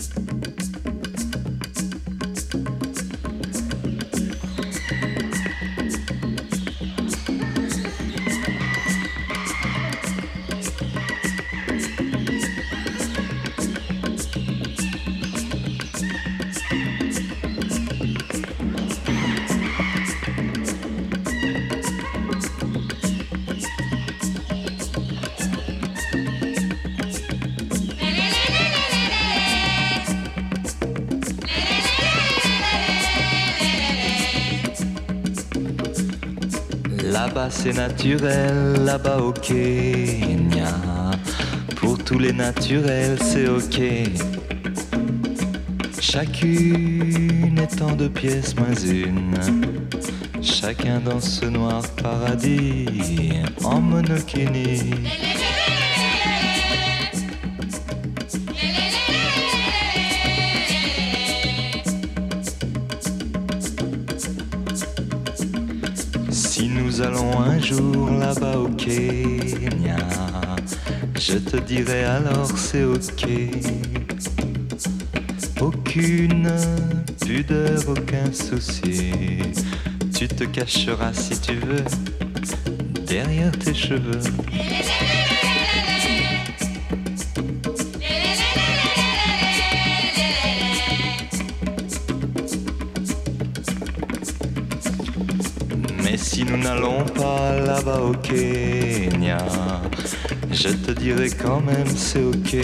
Là-bas c'est naturel, là-bas au Kenya. Pour tous les naturels c'est ok. Chacune étant 2 pièces moins une. Chacun dans ce noir paradis en monokini. Si nous allons un jour là-bas au Kenya, je te dirai alors c'est ok. Aucune pudeur, aucun souci. Tu te cacheras si tu veux derrière tes cheveux. Mais si nous n'allons pas là-bas au Kenya, je te dirai quand même c'est ok.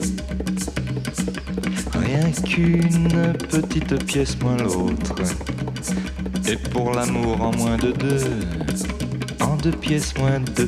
Rien qu'une petite pièce moins l'autre. Et pour l'amour en moins de 2, en 2 pièces moins 2.